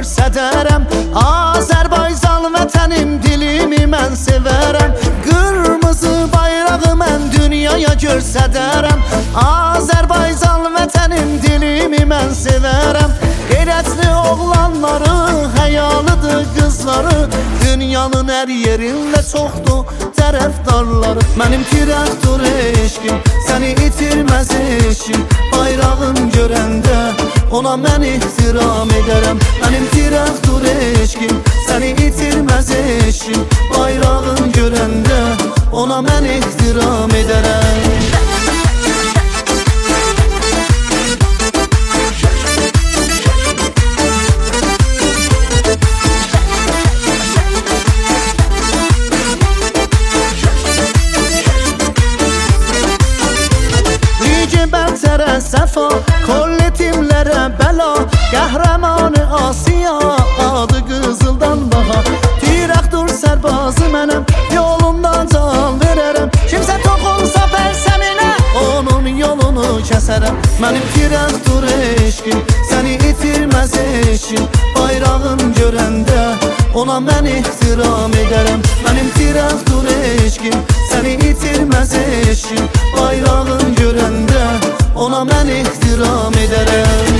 görsədərəm. Azərbaycan vətənim, dilimi mən sevərəm. Qırmızı bayrağı mən dünyaya görsədərəm. Azərbaycan vətənim, dilimi mən sevərəm. Qeyrətli oğlanları, həyalıdır qızları, dünyanın hər yerində çoxdur tərəfdarları. Mənim traktor eşqim səni itirməz eşim, bayrağın görəndə ona mən ehtiram edərəm. Mənim traktor eşqim səni itirməz eşim, bayrağın görəndə ona mən ehtiram edərəm. Səfa, kolletimlərə bəla, qəhrəmanı Asiya, adı qızıldan baha. Traktor sərbazı mənəm, yolunda can verərəm. Kimsə toxunsa pərsəminə, onun yolunu kəsərəm. Mənim traktor eşqim səni itirməz eşim, bayrağın görəndə ona mən ehtiram edərəm. Mənim traktor eşqim səni itirməz eşim, bayrağın görəndə ona mən ehtiram edərəm.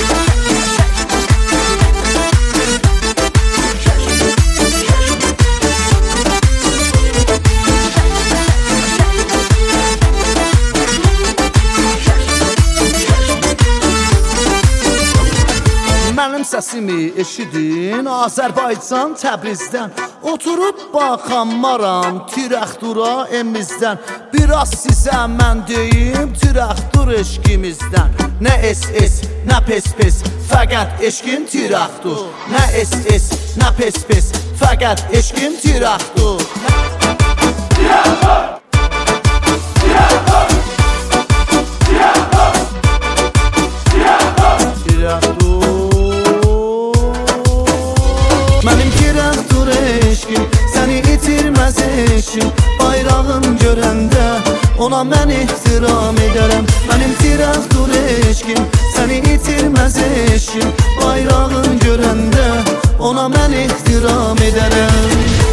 Mənim səsimi eşidin Azərbaycan Təbrizdən, oturub baxanmaram traktora emizdən. Biraz sizə mən deyim traktor eşqimizdən. Nə SS, nə pes-pes, fəqət eşqim traktor. Nə SS, nə pes-pes, fəqət eşqim traktor. Traktor! Traktor! Traktor! Traktor! Mənim traktor eşqim səni itirməz eşim, bayrağın görəndə ona mən ehtiram edərəm. Mənim traktor eşqim səni itirməz eşim, bayrağın görəndə ona mən ehtiram edərəm.